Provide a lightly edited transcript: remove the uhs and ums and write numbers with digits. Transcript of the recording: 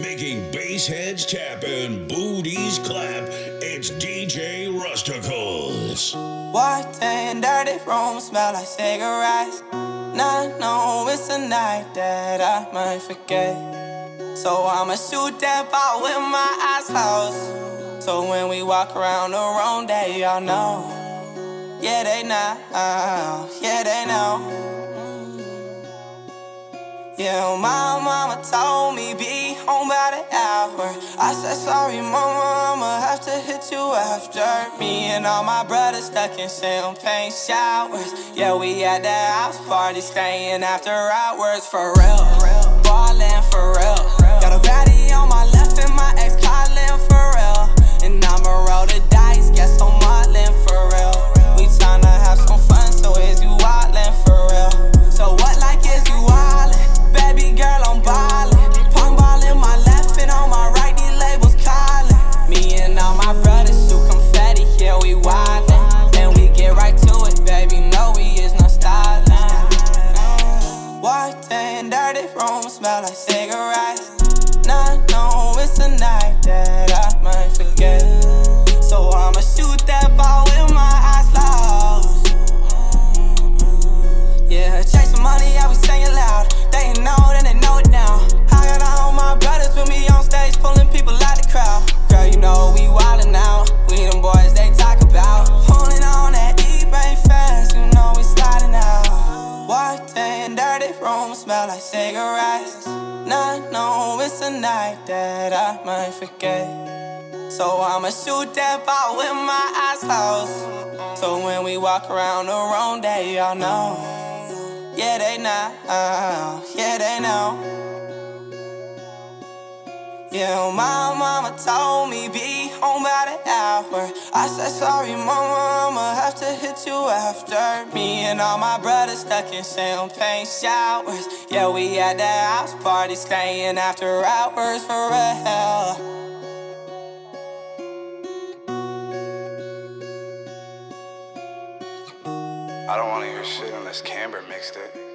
making bass heads tap and booties clap. It's DJ Rusticles. White and dirty room smell like cigarettes. Not know it's a night that I might forget. So I'ma shoot that ball with my eyes closed. So when we walk around the wrong day, y'all know. Yeah, they know. Yeah, they know. Yeah, my mama told me be home by the hour. I said sorry mama, I'ma have to hit you after. Me and all my brothers stuck in champagne showers. Yeah, we at the house party, staying after hours for real. Ballin' for real. Got a baddie on my left and my ex callin' for real. And I'ma roll the dice, guess I'm modelin' for real. We tryna have some fun, so is you wildin' for real? So what like is you wildin'? Baby girl, I'm ballin'. Pong ball in my left and on my right, these labels callin'. Me and all my brothers shoot confetti, yeah, we wildin'. Then we get right to it, baby, no, we is not stylin'. White and dirty room smell like cigarettes. Not know it's a night that I might forget. So I'ma shoot that ball with my eyes closed. Yeah, chasing money, I be singing loud. They know, then they know it now. I got all my brothers with me on stage, pulling people out the crowd. Girl, you know we wildin' now. We them boys they talk about. Pulling on that E-Bay fast, you know we sliding out. White and dirty room smell like cigarettes. Not know it's a night that I might forget. So I'ma shoot that ball with my eyes closed. So when we walk around the wrong day, y'all know. Yeah, they know. Yeah, they know. Yeah, my mama told me be home by the hour. I said sorry mama, I'ma have to hit you after. Me and all my brothers stuck in champagne showers. Yeah, we at the house party, staying after hours for real. I don't wanna hear shit unless Camber mixed it.